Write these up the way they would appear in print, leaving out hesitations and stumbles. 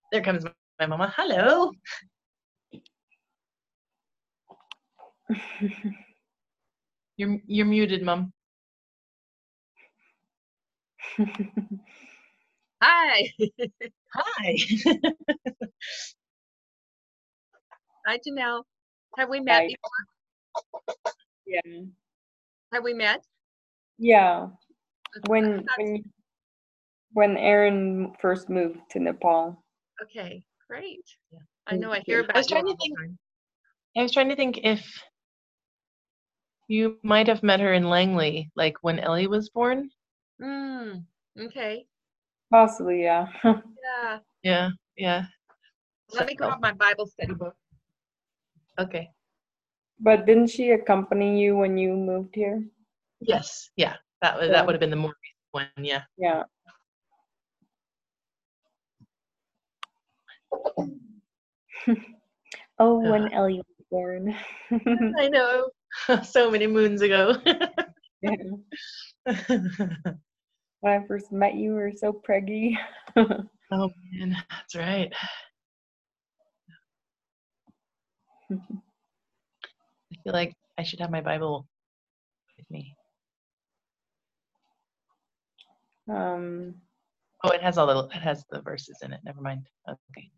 There comes my mama. Hello. You're muted, Mom. Hi. Hi. Hi, Janelle. Have we met Hi. before? Yeah. Have we met? Yeah. Okay. When Aaron first moved to Nepal. Okay, great. Yeah. I know I hear I was about you trying all to the think. time. I was trying to think if you might have met her in Langley, like when Ellie was born. Okay. Possibly, yeah. Yeah. Yeah. Yeah. Let me grab my Bible study book. Okay. But didn't she accompany you when you moved here? Yes. Yeah. That would have been the more recent one. Yeah. Yeah. When Ellie was born. I know. So many moons ago. Yeah. When I first met you, you were so preggy. Oh man, that's right. I feel like I should have my Bible with me. Oh, it has the verses in it. Never mind. Okay.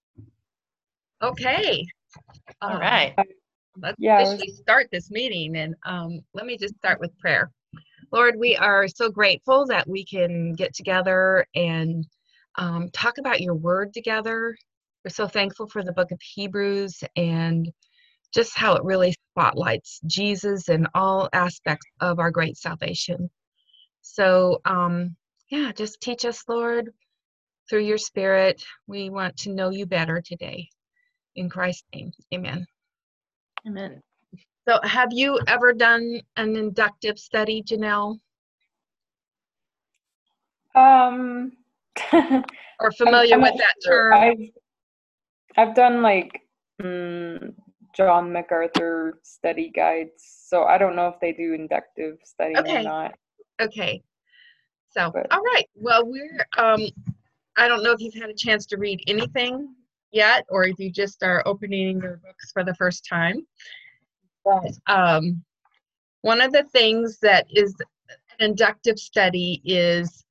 Okay. All right. Let's officially start this meeting. And let me just start with prayer. Lord, we are so grateful that we can get together and talk about your word together. We're so thankful for the book of Hebrews and just how it really spotlights Jesus in all aspects of our great salvation. So, just teach us, Lord, through your Spirit. We want to know you better today. In Christ's name, amen. Amen. So, have you ever done an inductive study, Janelle? Or familiar with that term? I've done like John MacArthur study guides, so I don't know if they do inductive study or not. Okay. So, all right. Well, we're I don't know if you've had a chance to read anything yet, or if you just are opening your books for the first time. But one of the things that is an inductive study is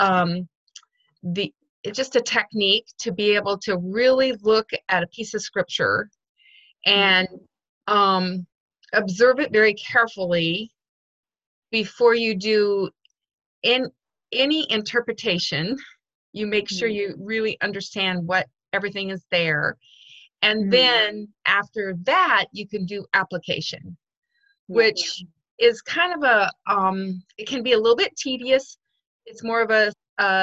it's just a technique to be able to really look at a piece of scripture and observe it very carefully before you do any interpretation. You make sure you really understand what everything is there. And then after that, you can do application, which is kind of it can be a little bit tedious. It's more of a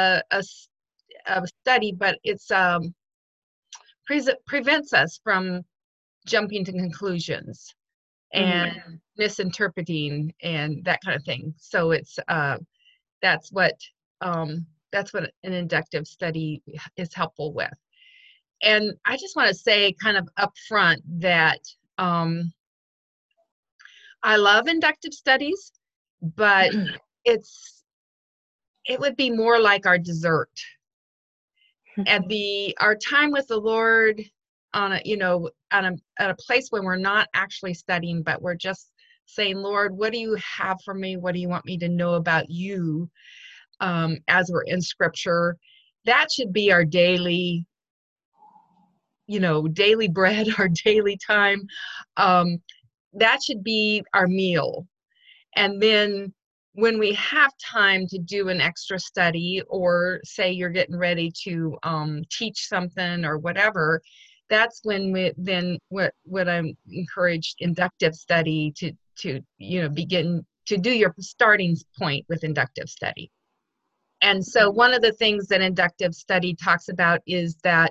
study, but it's prevents us from jumping to conclusions and misinterpreting and that kind of thing. So it's that's what an inductive study is helpful with. And I just want to say kind of upfront that I love inductive studies, but it would be more like our dessert. At our time with the Lord on at a place when we're not actually studying, but we're just saying, Lord, what do you have for me? What do you want me to know about you? As we're in scripture, that should be our daily bread, our daily time. That should be our meal. And then when we have time to do an extra study, or say you're getting ready to teach something or whatever, that's when what I'm encouraged inductive study to begin to do your starting point with inductive study. And so one of the things that inductive study talks about is that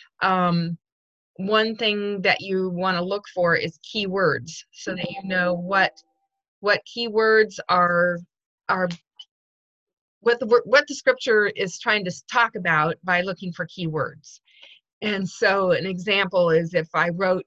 one thing that you want to look for is keywords, so that you know what keywords are what the scripture is trying to talk about by looking for keywords. And so an example is if I wrote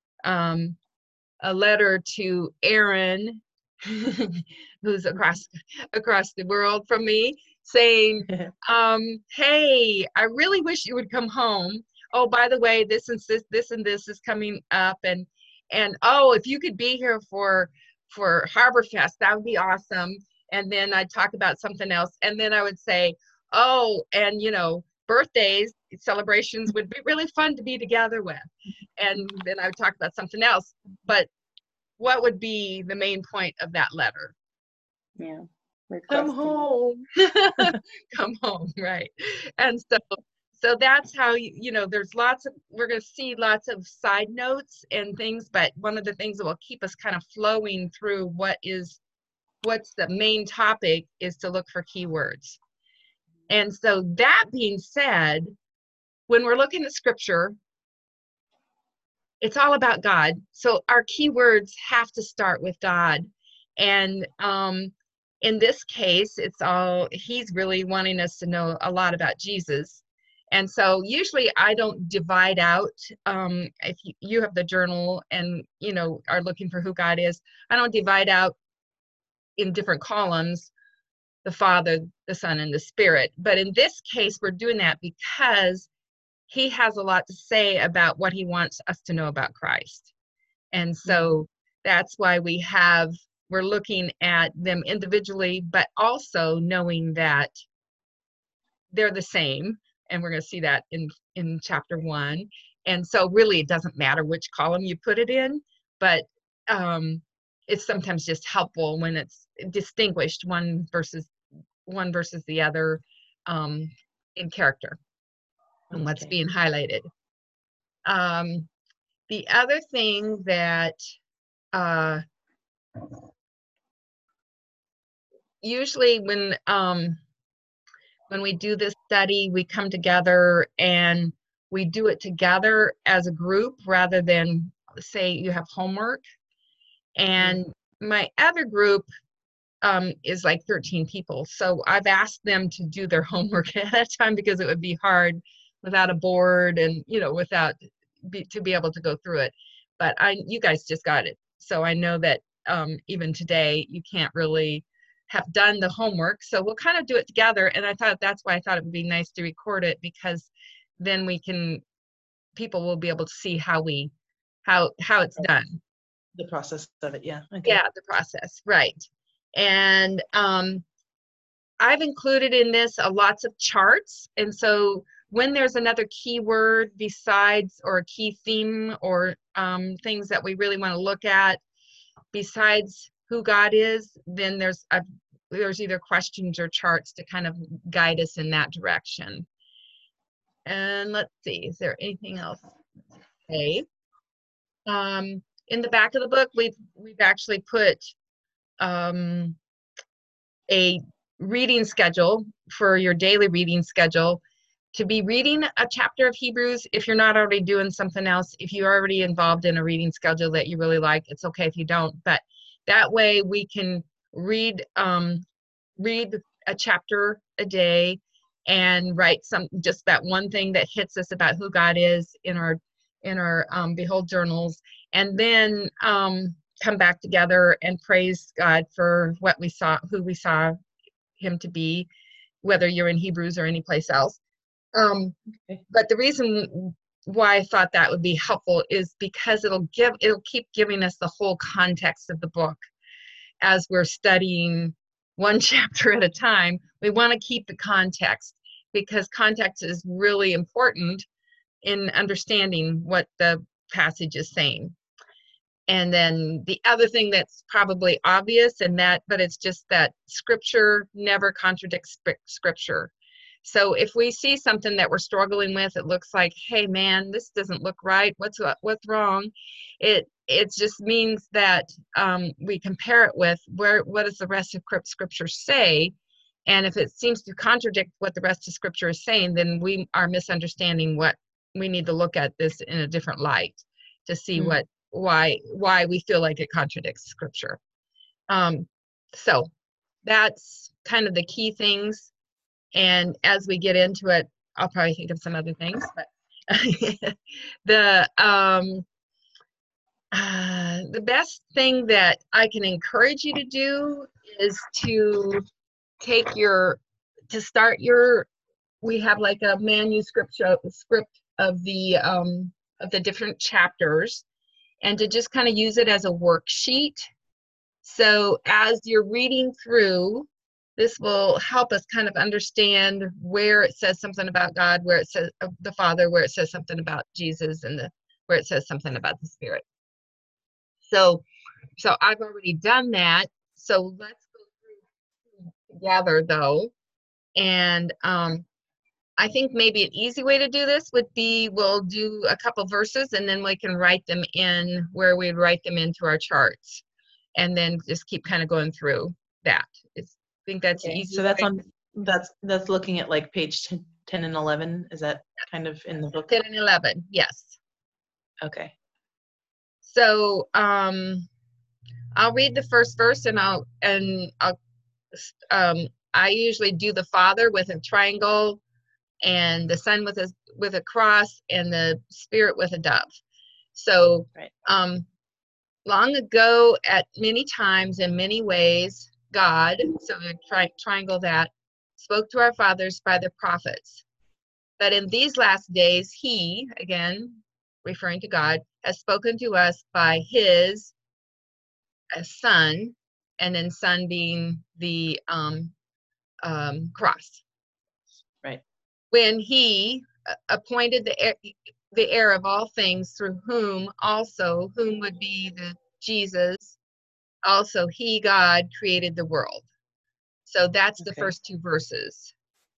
a letter to Aaron, who's across the world from me, saying, hey, I really wish you would come home. Oh, by the way, this and this is coming up, and oh, if you could be here for Harbor Fest, that would be awesome. And then I'd talk about something else, and then I would say, oh, and birthdays, celebrations would be really fun to be together with. And then I would talk about something else. But what would be the main point of that letter? Yeah. Come home. Come home, right. And so that's how, there's we're going to see lots of side notes and things, but one of the things that will keep us kind of flowing through what's the main topic is to look for keywords. And so that being said, when we're looking at scripture, it's all about God. So our keywords have to start with God. And in this case, he's really wanting us to know a lot about Jesus. And so usually I don't divide out, if you have the journal and, are looking for who God is, I don't divide out in different columns, the Father, the Son, and the Spirit. But in this case, we're doing that because he has a lot to say about what he wants us to know about Christ. And so that's why we're looking at them individually, but also knowing that they're the same. And we're going to see that in chapter 1. And so really it doesn't matter which column you put it in, but it's sometimes just helpful when it's distinguished one versus the other in character and what's being highlighted. The other thing that usually when we do this study, we come together and we do it together as a group rather than say you have homework. And my other group is like 13 people. So I've asked them to do their homework ahead of time because it would be hard without a board and, to be able to go through it. But you guys just got it. So I know that even today you can't really have done the homework. So we'll kind of do it together. And that's why I thought it would be nice to record it, because then people will be able to see how it's done. The process of it, yeah. Okay. Yeah, the process, right. And I've included in this lots of charts. And so when there's another keyword besides, or a key theme, or things that we really want to look at besides who God is, then there's either questions or charts to kind of guide us in that direction. And let's see, is there anything else? Okay. In the back of the book, we've actually put a reading schedule for your daily reading schedule, to be reading a chapter of Hebrews. If you're not already doing something else, if you're already involved in a reading schedule that you really like, it's okay if you don't, but that way we can read a chapter a day and write just that one thing that hits us about who God is in our Behold journals, and then come back together and praise God for who we saw him to be, whether you're in Hebrews or any place else. But the reason why I thought that would be helpful is because it'll keep giving us the whole context of the book as we're studying one chapter at a time. We want to keep the context, because context is really important in understanding what the passage is saying. And then the other thing that's probably obvious, but it's just that scripture never contradicts scripture. So if we see something that we're struggling with, it looks like, hey man, this doesn't look right. What's wrong? It just means that we compare it with what does the rest of scripture say? And if it seems to contradict what the rest of scripture is saying, then we are misunderstanding what we need to look at this in a different light to see why we feel like it contradicts scripture. So that's kind of the key things. And as we get into it, I'll probably think of some other things, but the best thing that I can encourage you to do is to take your to start we have like a manuscript script of the different chapters, and to just kind of use it as a worksheet. So as you're reading through, this will help us kind of understand where it says something about God, where it says the Father, where it says something about Jesus, and where it says something about the Spirit. So I've already done that. So let's go through together though. And I think maybe an easy way to do this would be, we'll do a couple verses and then we can write them in where we'd write them into our charts, and then just keep kind of going through that. I think that's Okay, easy. so that's looking at like page 10 and 11. Is that kind of in the book? 10 and 11, yes. Okay. So I'll read the first verse, and I usually do the Father with a triangle, and the Son with a cross, and the Spirit with a dove. So right. Long ago, at many times, in many ways, God, so we triangle that, spoke to our fathers by the prophets. But in these last days, he, again, referring to God, has spoken to us by his Son, and then Son being the cross. Right. When he appointed the heir of all things, through whom would be the Jesus, also he, God, created the world. So that's the first two verses.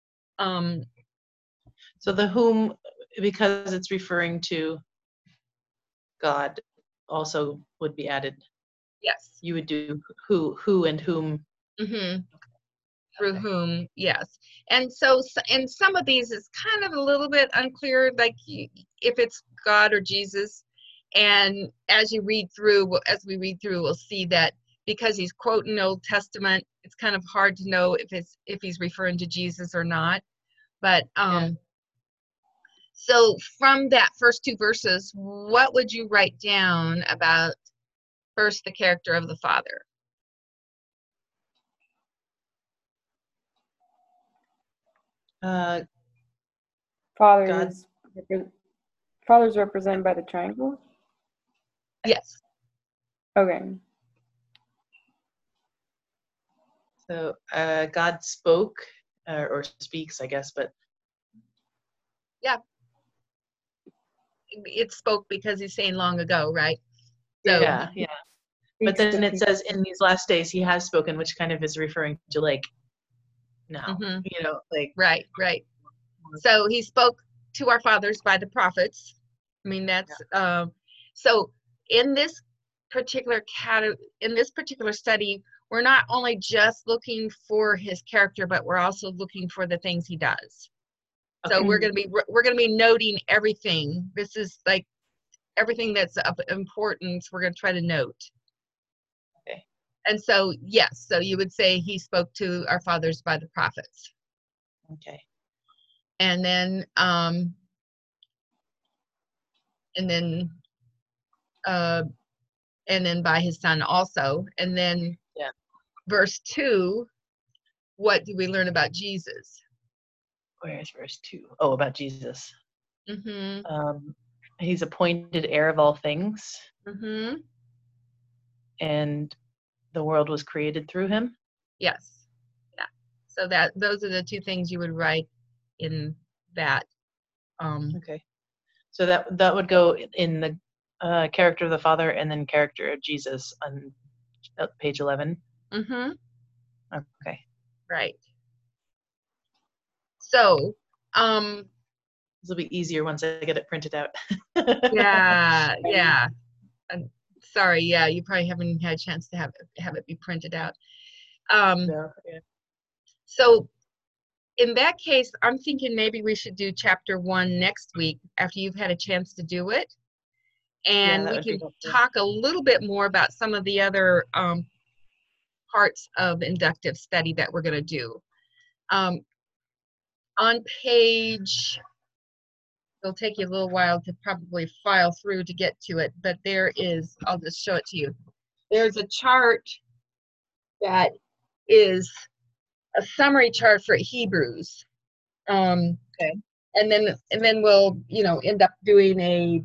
So the whom, because it's referring to God, also would be added. Yes. You would do who and whom. Mm-hmm. Through whom, yes. And so in some of these, it's kind of a little bit unclear, like if it's God or Jesus. And as we read through, we'll see that because he's quoting Old Testament, it's kind of hard to know if he's referring to Jesus or not. But so from that first two verses, what would you write down about first the character of the Father? Father's represented by the triangle? Yes. Okay. So God spoke or speaks, I guess, but yeah, it spoke because he's saying long ago, right? So yeah. But then it says in these last days he has spoken, which kind of is referring to like now, like right. So he spoke to our fathers by the prophets. I mean, that's so in this particular study, we're not only just looking for his character, but we're also looking for the things he does. So we're going to be noting everything. This is like everything that's of importance. We're going to try to note. Okay. And so yes, so you would say he spoke to our fathers by the prophets. Okay. And then by his Son also. And then verse 2, what do we learn about Jesus? Where's verse 2? Oh, about Jesus. Mm-hmm. He's appointed heir of all things. Mm-hmm. And the world was created through him. Yes. Yeah. So those are the two things you would write in that. Okay. So that would go in the character of the Father and then character of Jesus on page 11. Mm-hmm. Okay. Right. So this will be easier once I get it printed out. yeah. I'm sorry, you probably haven't had a chance to have it be printed out. No, yeah. So in that case, I'm thinking maybe we should do chapter 1 next week after you've had a chance to do it. And we can talk a little bit more about some of the other parts of inductive study that we're going to do. On page, it'll take you a little while to probably file through to get to it, but there is, I'll just show it to you. There's a chart that is a summary chart for Hebrews. Okay. And then we'll, end up doing a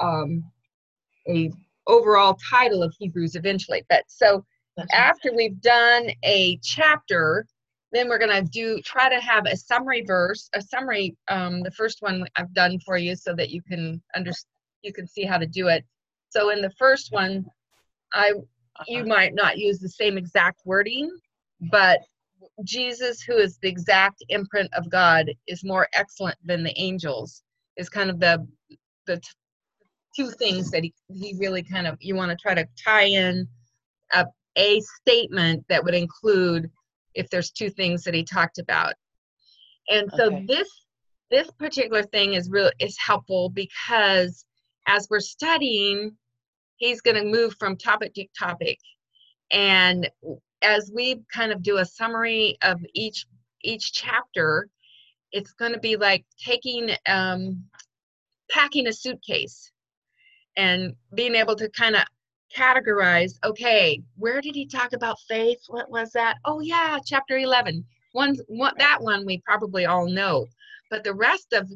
overall title of Hebrews eventually. But so after we've done a chapter, then we're going to try to have a summary verse, the first one I've done for you so that you can see how to do it. So in the first one, you might not use the same exact wording, but Jesus, who is the exact imprint of God, is more excellent than the angels, is kind of the two things that he really kind of, you want to try to tie in a statement that would include if there's two things that he talked about. And so this particular thing is helpful because as we're studying, he's going to move from topic to topic. And as we kind of do a summary of each chapter, it's going to be like packing a suitcase and being able to kind of categorize, okay, where did he talk about faith? What was that? Oh yeah, chapter 11. That one we probably all know. But the rest of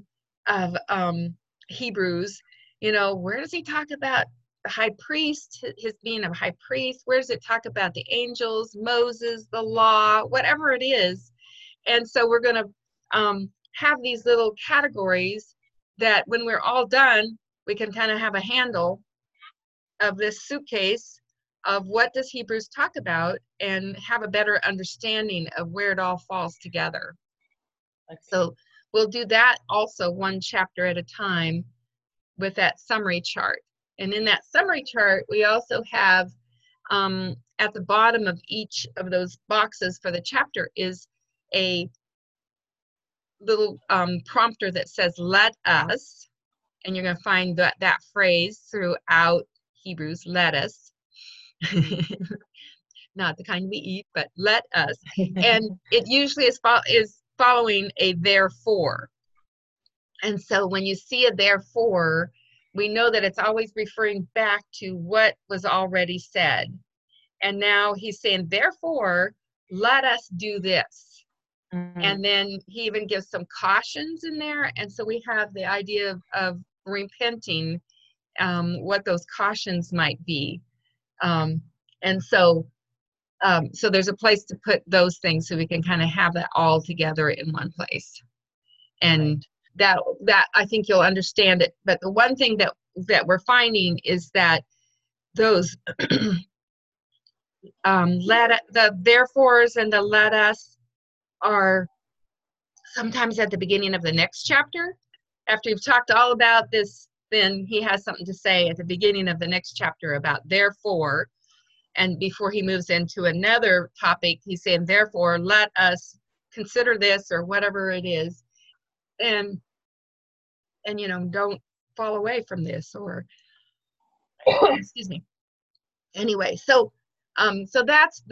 Hebrews, where does he talk about the high priest, his being a high priest? Where does it talk about the angels, Moses, the law, whatever it is? And so we're going to have these little categories that when we're all done, we can kind of have a handle of this suitcase of what does Hebrews talk about and have a better understanding of where it all falls together. So we'll do that also one chapter at a time with that summary chart. And in that summary chart, we also have at the bottom of each of those boxes for the chapter is a little prompter that says, let us, and you're going to find that phrase throughout Hebrews, let us. Not the kind we eat, but let us. And it usually is following a therefore. And so when you see a therefore, we know that it's always referring back to what was already said. And now he's saying, therefore, let us do this. Mm-hmm. And then he even gives some cautions in there. And so we have the idea of repenting, what those cautions might be. And so there's a place to put those things so we can kind of have that all together in one place. And that I think you'll understand it. But the one thing that we're finding is that those the therefores and the let us are sometimes at the beginning of the next chapter. After you've talked all about this, then he has something to say at the beginning of the next chapter about therefore. And before he moves into another topic, he's saying, therefore, let us consider this or whatever it is. And don't fall away from this or, excuse me. Anyway, so that's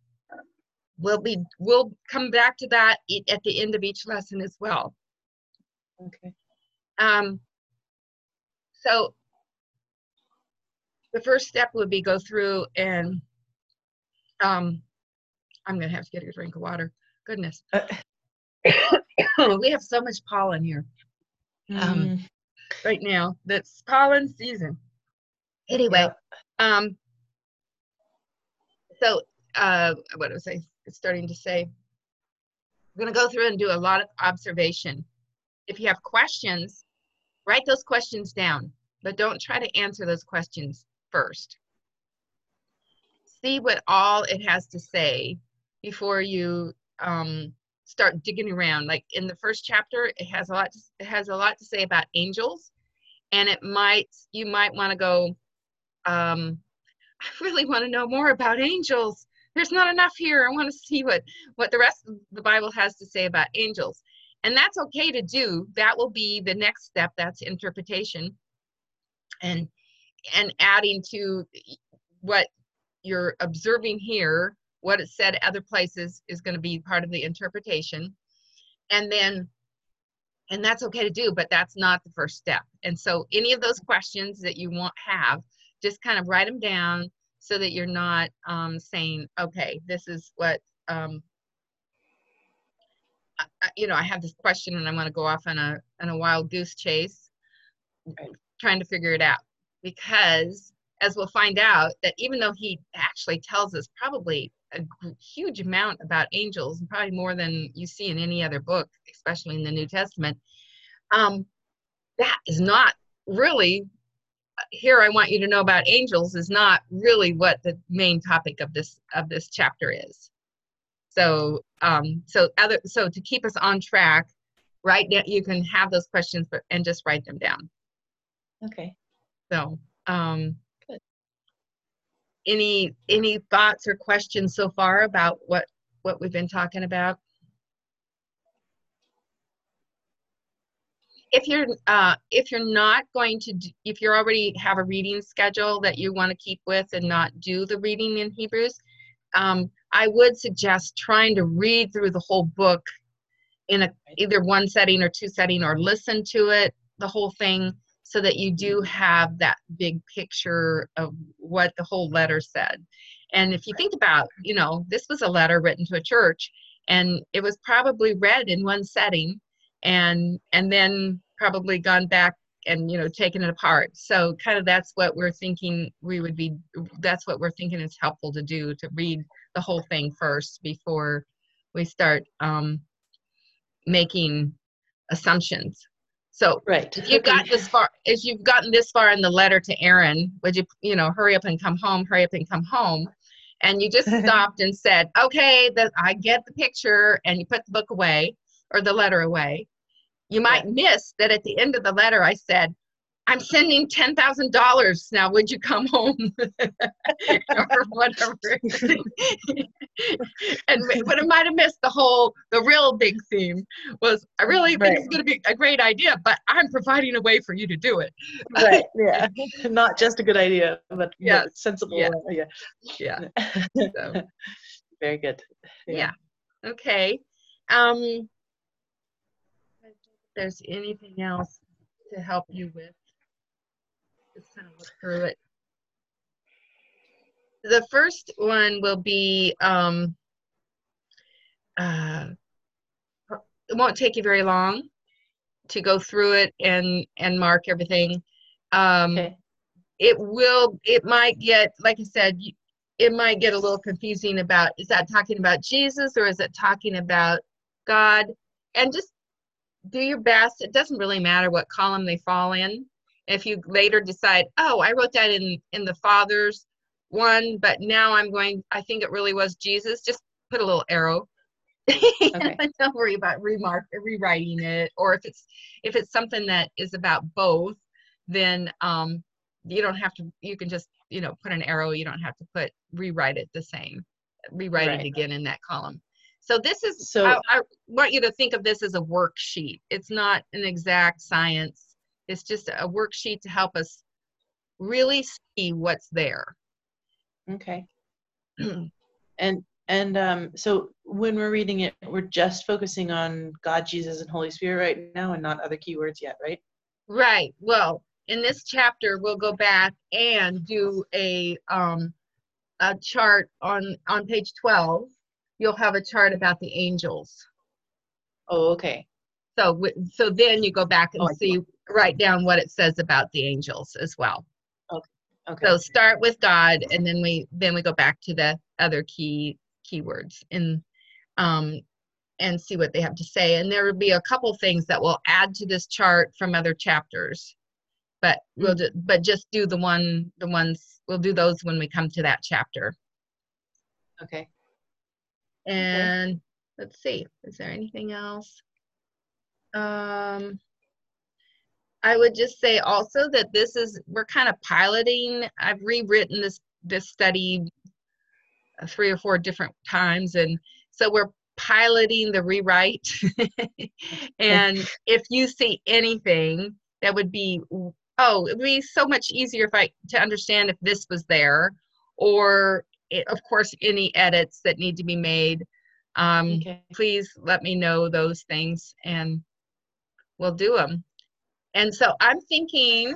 we'll come back to that at the end of each lesson as well. Okay. So the first step would be go through and I'm going to have to get a drink of water. Goodness. We have so much pollen here right now. That's pollen season. Anyway, so what was I starting to say? I'm going to go through and do a lot of observation. If you have questions, write those questions down, but don't try to answer those questions first. See what all it has to say before you start digging around. Like in the first chapter, it has a lot to say about angels, and you might want to go, I really want to know more about angels. There's not enough here. I want to see what the rest of the Bible has to say about angels. And that's okay to do. That will be the next step. That's interpretation. And adding to what you're observing here, what it said other places is going to be part of the interpretation. And that's okay to do, but that's not the first step. And so any of those questions that you have, just kind of write them down so that you're not saying, okay, this is what I have this question and I'm going to go off on a wild goose chase, Right. trying to figure it out. Because as we'll find out, that even though he actually tells us probably a huge amount about angels, and probably more than you see in any other book, especially in the New Testament, that is not really, here I want you to know about angels, is not really what the main topic of this chapter is. So so to keep us on track, right now you can have those questions and just write them down. Okay. So good. Any thoughts or questions so far about what we've been talking about? If you're not going to if you already have a reading schedule that you want to keep with and not do the reading in Hebrews, I would suggest trying to read through the whole book in either one setting or two setting, or listen to it, the whole thing, so that you do have that big picture of what the whole letter said. And if you think about, this was a letter written to a church, and it was probably read in one setting, and then probably gone back and taken it apart. So kind of that's what we're thinking that's what we're thinking is helpful to do, to read the whole thing first before we start making assumptions. So right. if you've gotten this far in the letter to Aaron, would you hurry up and come home, and you just stopped and said, okay, I get the picture, and you put the book away or the letter away, you might miss that at the end of the letter I said, I'm sending $10,000 now, would you come home? Or whatever. But it might have missed the real big theme was, I really think it's going to be a great idea, but I'm providing a way for you to do it. Right, yeah. Not just a good idea, but sensible. Yeah. So. Very good. Yeah. Okay. If there's anything else to help you with, just kind of look through it. The first one will be, it won't take you very long to go through it and mark everything. Okay. It might get, like I said, it might get a little confusing about, is that talking about Jesus or is it talking about God? And just do your best. It doesn't really matter what column they fall in. If you later decide, oh, I wrote that in the Father's one, but now I think it really was Jesus, just put a little arrow. Okay. Don't worry about rewriting it. Or if it's something that is about both, then you don't have to, you can just, put an arrow. You don't have to rewrite it the same. Rewrite it again in that column. So this is, I want you to think of this as a worksheet. It's not an exact science. It's just a worksheet to help us really see what's there. Okay. And so when we're reading it, we're just focusing on God, Jesus, and Holy Spirit right now, and not other keywords yet, right? Right. Well, in this chapter, we'll go back and do a chart on page 12. You'll have a chart about the angels. Oh, okay. So then you go back and write down what it says about the angels as well. Okay. So start with God, and then we go back to the other keywords and see what they have to say. And there will be a couple things that we'll add to this chart from other chapters, but just do we'll do those when we come to that chapter. Okay. And let's see, is there anything else? I would just say also that we're kind of piloting. I've rewritten this study 3 or 4 different times, and so we're piloting the rewrite. And if you see anything that would be, it would be so much easier to understand if this was there, or of course any edits that need to be made. Please let me know those things and we'll do them. And so I'm thinking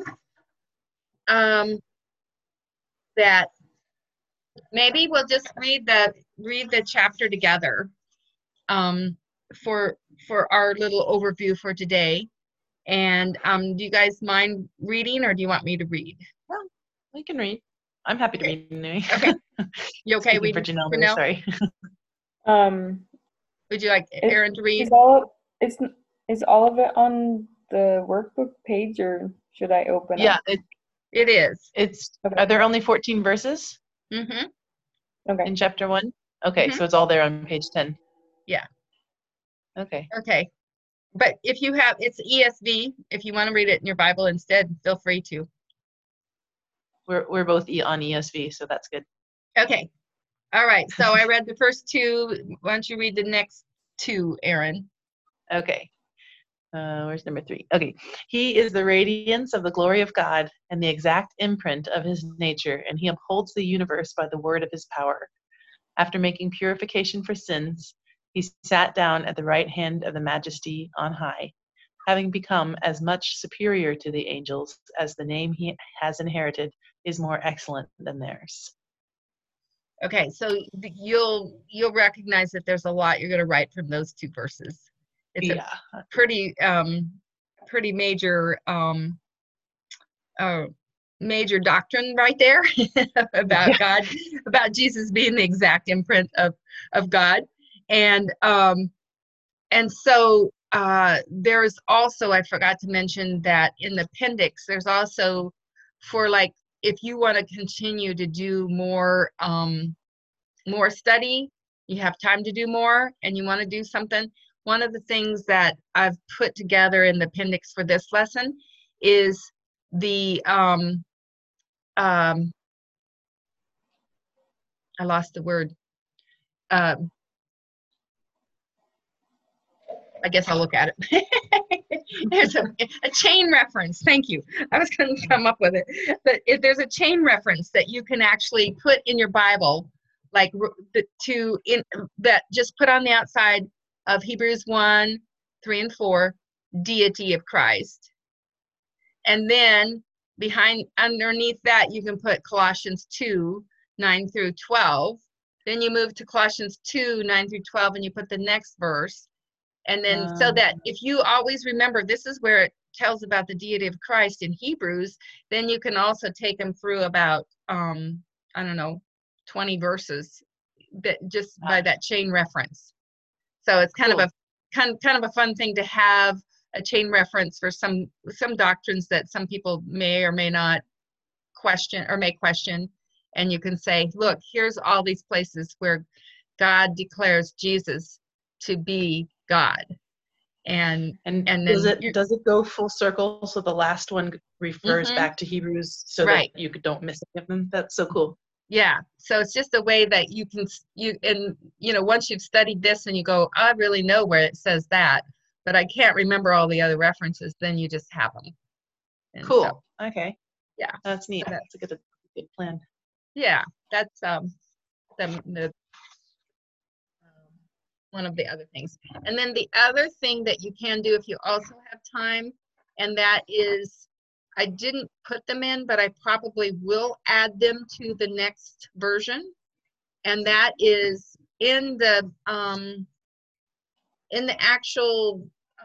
that maybe we'll just read the chapter together. for our little overview for today. And do you guys mind reading, or do you want me to read? Well, we can read. I'm happy to read anyway. Okay. You okay Speaking for reading Janelle, for there, now? sorry. Would you like Aaron to read? Is all of it on the workbook page, or should I open Yeah, up? It is. Okay. Are there only 14 verses Mm-hmm. Okay. in chapter 1? Okay, Mhm. so it's all there on page 10. Yeah. Okay. Okay. But if you have, it's ESV. If you want to read it in your Bible instead, feel free to. We're both on ESV, so that's good. Okay. All right. So I read the first two. Why don't you read the next two, Aaron? Okay. Where's number 3? Okay. He is the radiance of the glory of God and the exact imprint of his nature, and he upholds the universe by the word of his power. After making purification for sins, he sat down at the right hand of the Majesty on high, having become as much superior to the angels as the name he has inherited is more excellent than theirs. Okay. So you'll recognize that there's a lot you're going to write from those two verses. It's Yeah. a pretty major major doctrine right there about God, about Jesus being the exact imprint of God. And so there's also, I forgot to mention that in the appendix, there's also for like, if you want to continue to do more study, you have time to do more, and you want to do something. One of the things that I've put together in the appendix for this lesson is the I lost the word. I guess I'll look at it. There's a chain reference. Thank you. I was going to come up with it. But if there's a chain reference that you can actually put in your Bible, like that just put on the outside of Hebrews 1, 3, and 4, deity of Christ. And then underneath that, you can put Colossians 2, 9 through 12. Then you move to Colossians 2, 9 through 12, and you put the next verse. And then so that if you always remember, this is where it tells about the deity of Christ in Hebrews, then you can also take them through about, 20 verses that just by that chain reference. So it's kind of a fun thing to have a chain reference for some doctrines that some people may or may not question or may question. And you can say, look, here's all these places where God declares Jesus to be God. And then does it go full circle, so the last one refers back to Hebrews, so that you don't miss any of them? That's so cool. Yeah. So it's just a way that you can once you've studied this and you go, I really know where it says that, but I can't remember all the other references, then you just have them. And cool. So, okay. Yeah. That's neat. That's a good plan. Yeah. That's the one of the other things. And then the other thing that you can do if you also have time, and that is, I didn't put them in, but I probably will add them to the next version. And that is in the actual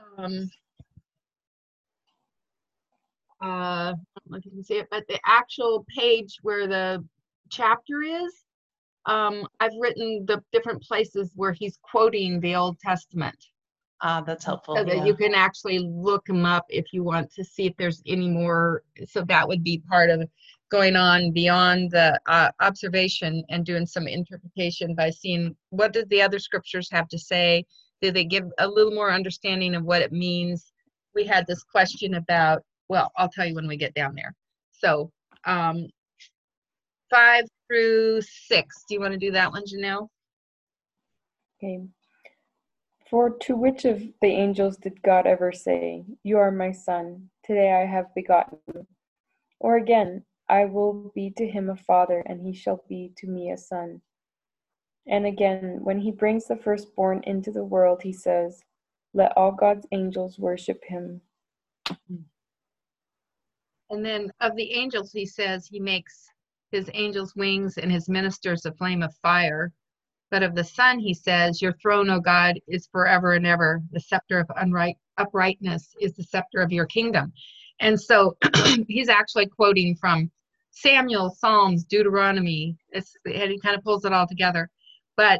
I don't know if you can see it, but the actual page where the chapter is, I've written the different places where he's quoting the Old Testament. That's helpful. So that you can actually look them up if you want to see if there's any more. So that would be part of going on beyond the observation and doing some interpretation by seeing what does the other scriptures have to say. Do they give a little more understanding of what it means? We had this question about, well, I'll tell you when we get down there. So 5 through 6. Do you want to do that one, Janelle? Okay. For to which of the angels did God ever say, "You are my son, today I have begotten you"? Or again, "I will be to him a father, and he shall be to me a son"? And again, when he brings the firstborn into the world, he says, "Let all God's angels worship him." And then of the angels, he says he makes his angels wings and his ministers a flame of fire. But of the Son, he says, your throne, O God, is forever and ever. The scepter of uprightness is the scepter of your kingdom. And so he's actually quoting from Samuel, Psalms, Deuteronomy. And he kind of pulls it all together. But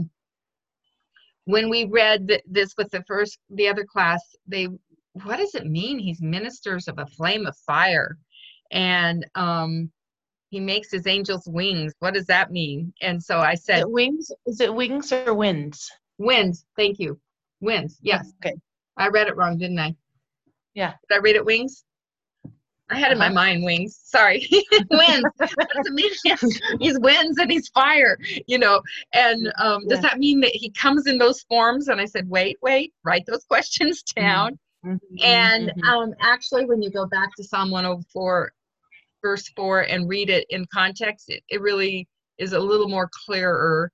when we read this with the other class, what does it mean? He's ministers of a flame of fire. And he makes his angels wings. What does that mean? And so I said, Is it wings or winds? Winds. Thank you. Winds. Yes. Okay. I read it wrong, didn't I? Yeah. Did I read it wings? I had in my mind wings. Sorry. Winds. What does it mean? He's winds and he's fire, And does that mean that he comes in those forms? And I said, wait, write those questions down. Mm-hmm. And actually, when you go back to Psalm 104, verse 4, and read it in context, it really is a little more clearer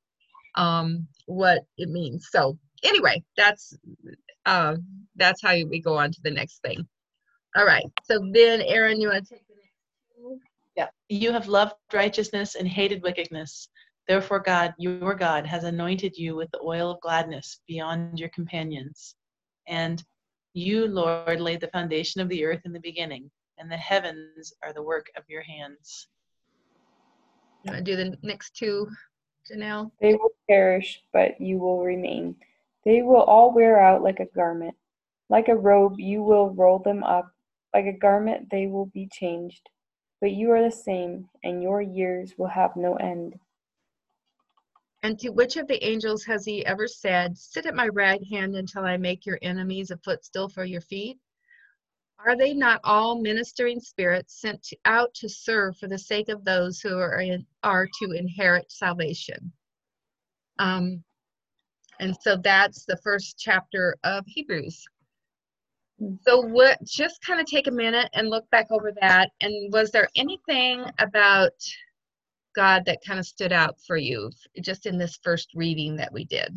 what it means. So anyway, that's how we go on to the next thing. All right. So then, Aaron, you want to take the next two? Yeah. You have loved righteousness and hated wickedness. Therefore, God, your God, has anointed you with the oil of gladness beyond your companions. And you, Lord, laid the foundation of the earth in the beginning, and the heavens are the work of your hands. You want to do the next two, Janelle? They will perish, but you will remain. They will all wear out like a garment. Like a robe, you will roll them up. Like a garment, they will be changed. But you are the same, and your years will have no end. And to which of the angels has he ever said, sit at my right hand until I make your enemies a footstool for your feet? Are they not all ministering spirits sent out to serve for the sake of those who are to inherit salvation? And so that's the first chapter of Hebrews. So just kind of take a minute and look back over that. And was there anything about God that kind of stood out for you just in this first reading that we did?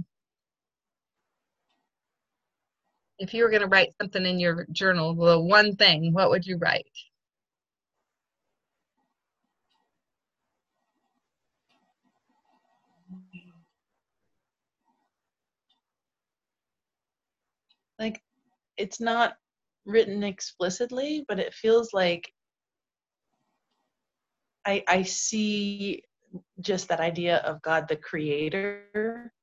If you were going to write something in your journal, the one thing, what would you write? Like, it's not written explicitly, but it feels like I see just that idea of God the creator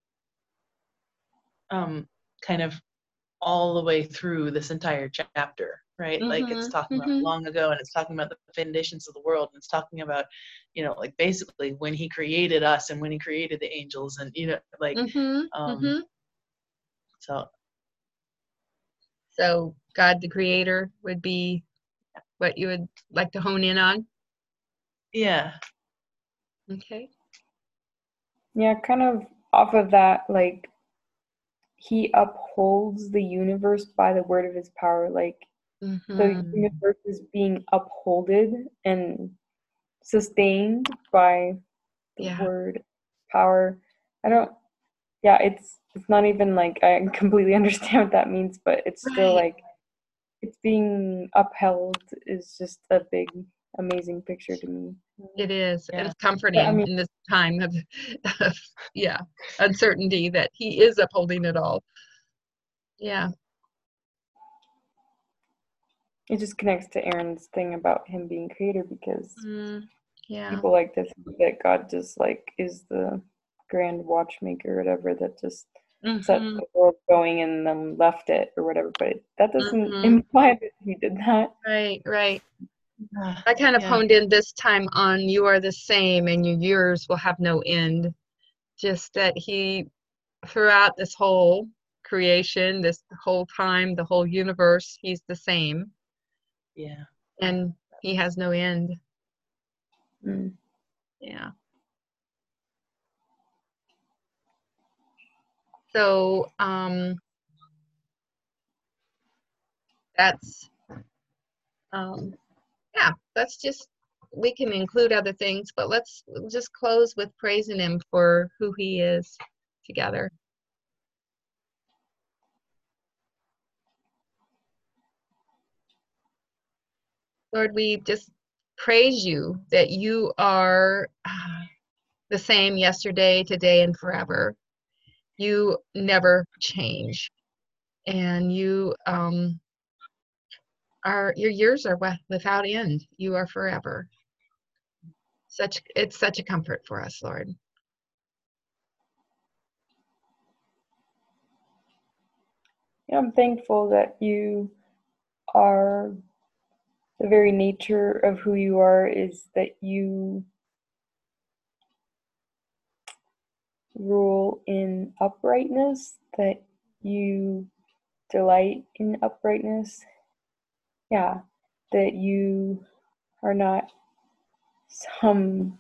kind of all the way through this entire chapter, right? Like, it's talking about long ago, and it's talking about the foundations of the world, and it's talking about, like, basically when he created us and when he created the angels, and So God the creator would be what you would like to hone in on? Yeah. Okay. Yeah, kind of off of that, like, he upholds the universe by the word of his power. Like, the universe is being upholded and sustained by the word power. It's not even like I completely understand what that means, but it's still like it's being upheld is just a big, amazing picture to me. It is. And it's comforting in this time of uncertainty that he is upholding it all. Yeah. It just connects to Aaron's thing about him being creator, because people like to think that God just like is the grand watchmaker or whatever that just set the world going and then left it or whatever, but that doesn't imply that he did that. Right. I kind of honed in this time on you are the same and your years will have no end. Just that he, throughout this whole creation, this whole time, the whole universe, he's the same. Yeah. And he has no end. Yeah. So that's just, we can include other things, but let's just close with praising him for who he is together. Lord, we just praise you that you are the same yesterday, today, and forever. You never change. And you your years are without end. You are forever. It's such a comfort for us, Lord. Yeah, I'm thankful that you are, the very nature of who you are is that you rule in uprightness, that you delight in uprightness. Yeah, that you are not some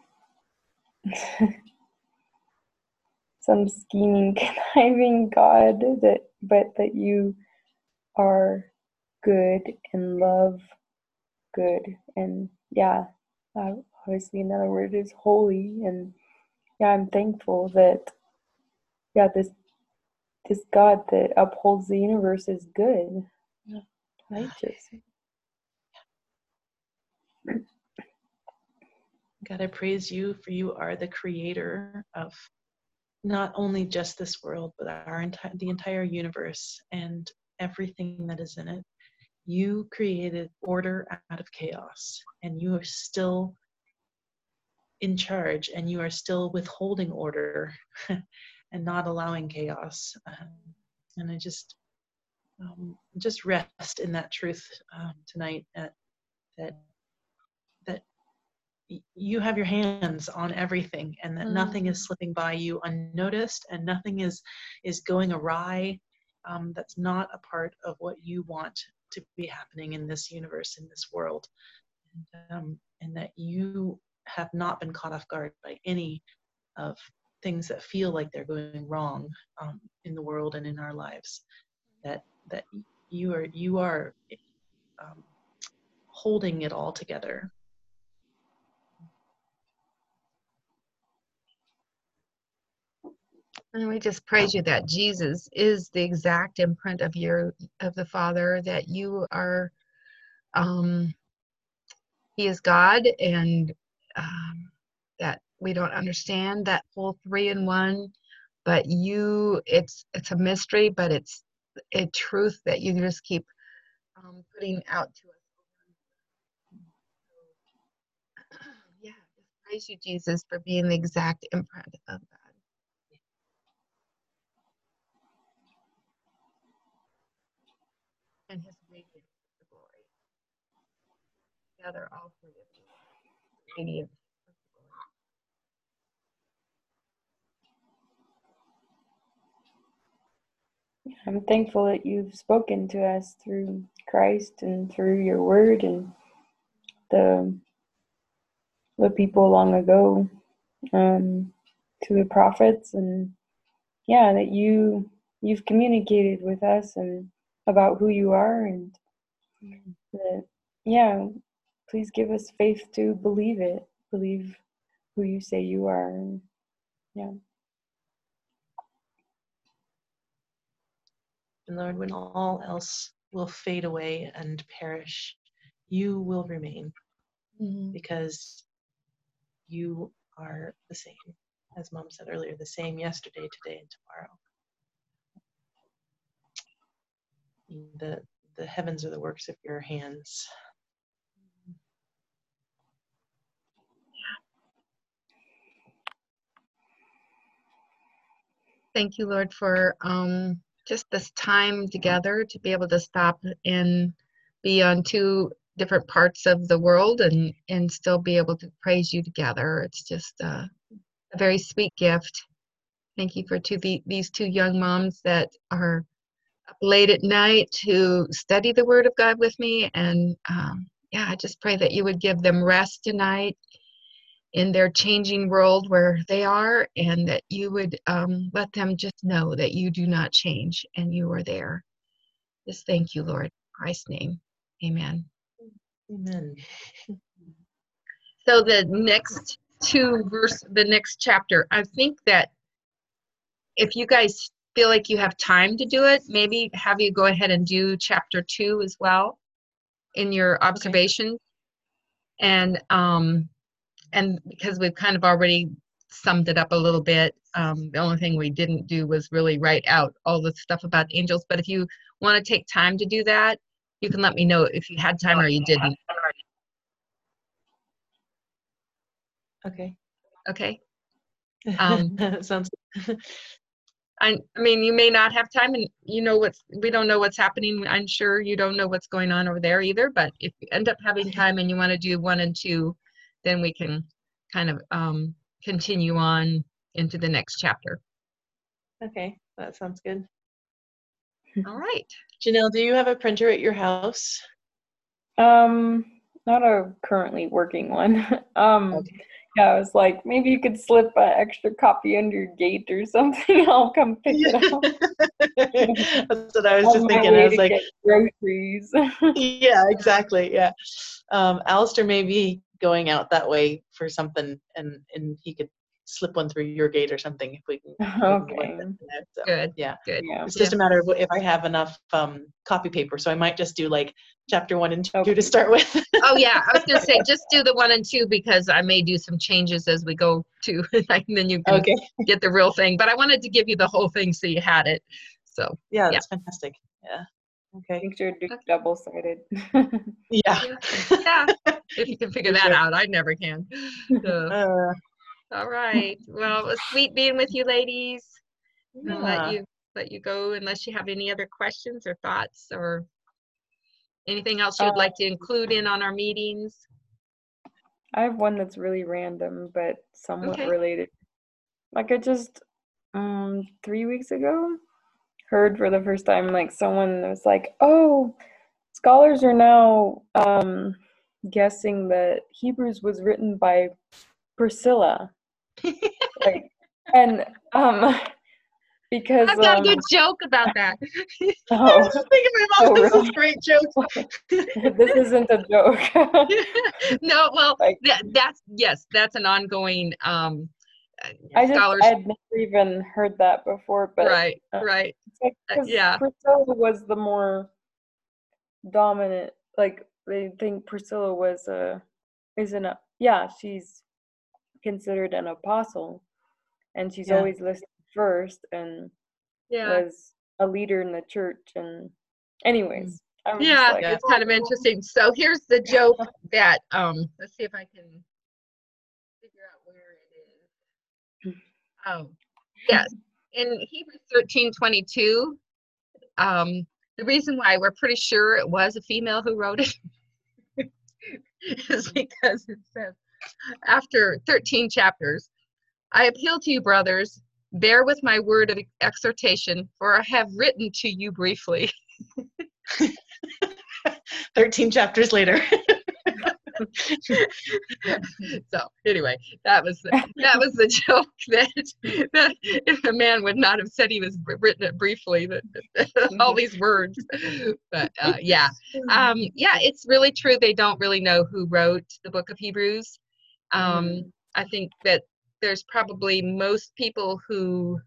some scheming, conniving God, but that you are good and love good, and yeah, obviously another word is holy. And yeah, I'm thankful that this God that upholds the universe is good, righteous. God, I praise you, for you are the creator of not only just this world, but the entire universe and everything that is in it. You created order out of chaos, and you are still in charge, and you are still withholding order and not allowing chaos. And I just rest in that truth tonight, that you have your hands on everything, and that nothing is slipping by you unnoticed, and nothing is going awry. That's not a part of what you want to be happening in this universe, in this world, and that you have not been caught off guard by any of things that feel like they're going wrong in the world and in our lives. That you are holding it all together. And we just praise you that Jesus is the exact imprint of the Father, that you are, he is God, and that we don't understand that whole 3 in 1, but it's a mystery, but it's a truth that you just keep putting out to us. Yeah, just praise you, Jesus, for being the exact imprint of God. And his radiance of the glory. Together, all 3 of you. Radiance of the glory. I'm thankful that you've spoken to us through Christ and through your word and the people long ago, to the prophets, and yeah, that you've communicated with us and about who you are, and that, yeah, please give us faith to believe who you say you are. And yeah. And Lord, when all else will fade away and perish, you will remain, because you are the same, as Mom said earlier, the same yesterday, today, and tomorrow. The heavens are the works of your hands. Thank you, Lord, for just this time together to be able to stop and be on 2 different parts of the world and still be able to praise you together. It's just a very sweet gift. Thank you for these 2 young moms that are up late at night to study the Word of God with me. And yeah, I just pray that you would give them rest tonight in their changing world where they are, and that you would let them just know that you do not change and you are there. Just thank you, Lord. In Christ's name, amen. Amen. So the next the next chapter, I think that if you guys feel like you have time to do it, maybe have you go ahead and do chapter 2 as well in your observations. Okay. And because we've kind of already summed it up a little bit. The only thing we didn't do was really write out all the stuff about angels. But if you want to take time to do that, you can let me know if you had time or you didn't. Okay. Okay. Sounds I mean, you may not have time, and we don't know what's happening. I'm sure you don't know what's going on over there either, but if you end up having time and you want to do 1 and 2, then we can kind of continue on into the next chapter. okay. That sounds good. All right. Janelle, do you have a printer at your house? Not a currently working one. Okay. Yeah, I was like, maybe you could slip an extra copy under your gate or something. I'll come pick it up. That's what I was On just my thinking. I way was to like, get groceries. yeah, exactly. Yeah. Alistair may be going out that way for something, and he could slip one through your gate or something if we can. Okay. So, Good. yeah. Good. Yeah. It's just a matter of if I have enough copy paper. So I might just do like chapter 1 and 2 Okay. to start with. Oh yeah, I was gonna say just do the 1 and 2 because I may do some changes as we go to, and then you can Okay. get the real thing. But I wanted to give you the whole thing so you had it. So Yeah, that's fantastic. Yeah. Okay. Make sure to do double-sided. Yeah. yeah, if you can figure For that sure. out, I never can. So, all right. Well, it was sweet being with you, ladies. I'll Yeah. let you go unless you have any other questions or thoughts or anything else you'd like to include in on our meetings. I have one that's really random, but somewhat Okay. related. Like I just 3 weeks ago heard for the first time, like someone was like, "Oh, scholars are now guessing that Hebrews was written by Priscilla." Like, and because I've got a good joke about that. I oh, was just thinking, my mom has really? this great joke. This isn't a joke. No, well, Like, that's an ongoing I'd never even heard that before, but right. it's like, 'cause Yeah. Priscilla was the more dominant. Like they think Priscilla was she's considered an apostle, and she's Yeah. always listed first, and was a leader in the church. And anyways, I was just like, it's kind of interesting. So here's the joke that let's see if I can figure out where it is. Oh, yes. In Hebrews 13:22, the reason why we're pretty sure it was a female who wrote it is because it says, after 13 chapters, I appeal to you, brothers, bear with my word of exhortation, for I have written to you briefly. 13 chapters later. So anyway, that was the joke that if a man would not have said he was written it briefly, that all these words. But it's really true. They don't really know who wrote the book of Hebrews. I think that there's probably most people who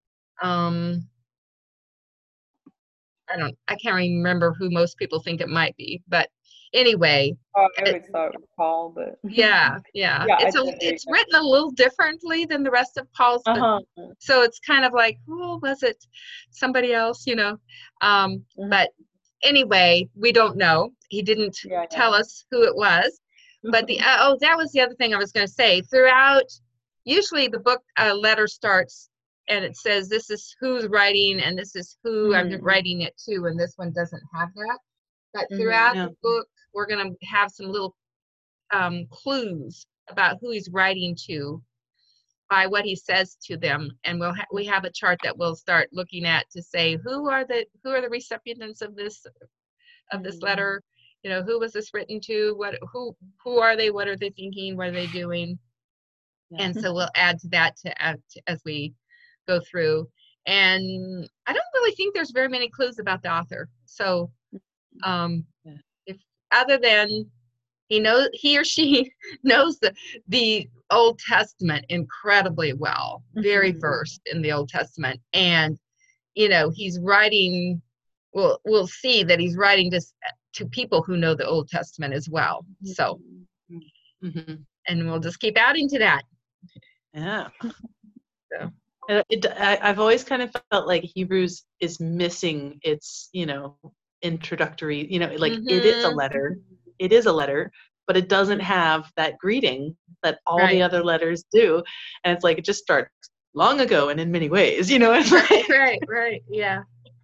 I can't remember who most people think it might be, but anyway. I always thought it was Paul, but yeah, it's written a little differently than the rest of Paul's, so it's kind of like, oh, was it somebody else, but anyway, we don't know. He didn't tell us who it was, but that was the other thing I was going to say. Throughout, usually the book letter starts and it says this is who's writing and this is who I'm writing it to, and this one doesn't have that. But throughout the book, we're going to have some little clues about who he's writing to by what he says to them, and we have a chart that we'll start looking at to say who are the recipients of this letter. Who was this written to? Who are they? What are they thinking? What are they doing? And so we'll add to that as we go through. And I don't really think there's very many clues about the author. So if other than he or she knows the Old Testament incredibly well, very versed in the Old Testament, and he's writing. We'll see that he's writing to people who know the Old Testament as well. So, and we'll just keep adding to that. Yeah. So. I've always kind of felt like Hebrews is missing its, introductory, like it is a Mhm. letter. It is a letter, but it doesn't have that greeting that all the Right. other letters do. And it's like it just starts long ago and in many ways, It's Right. Yeah.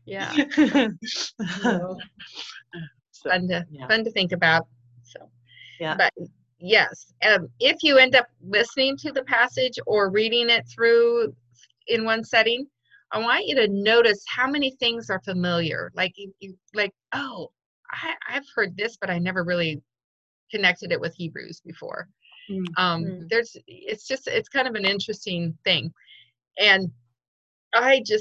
No. So, Fun to think about. So, yeah. but yes, if you end up listening to the passage or reading it through in one setting, I want you to notice how many things are familiar. Like you like, oh, I've heard this, but I never really connected it with Hebrews before. It's kind of an interesting thing. And I just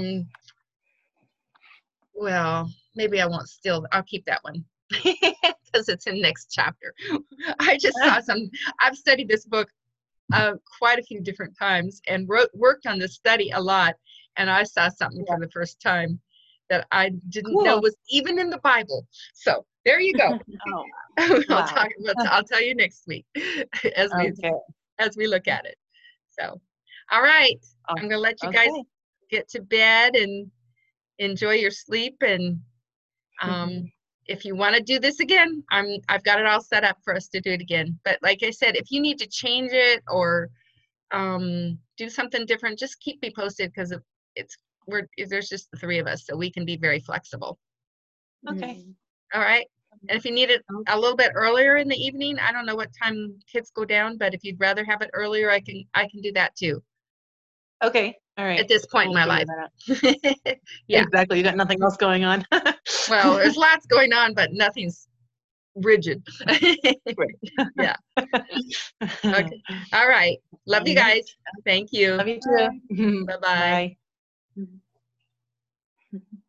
well, maybe I won't steal. I'll keep that one because it's in next chapter. I just saw I've studied this book quite a few different times and worked on this study a lot. And I saw something for the first time that I didn't know was even in the Bible. So there you go. Wow. I'll tell you next week as we look at it. So, all right. I'm going to let you guys get to bed and enjoy your sleep. And if you want to do this again, I've got it all set up for us to do it again. But like I said, if you need to change it or do something different, just keep me posted because there's just the three of us, so we can be very flexible. Okay. All right. And if you need it a little bit earlier in the evening, I don't know what time kids go down, but if you'd rather have it earlier, I can do that too. Okay. All right. At this point in my life. Yeah. Exactly. You got nothing else going on. Well, there's lots going on, but nothing's rigid. Yeah. Okay. All right. Love you guys. Thank you. Love you too. Bye-bye. Bye.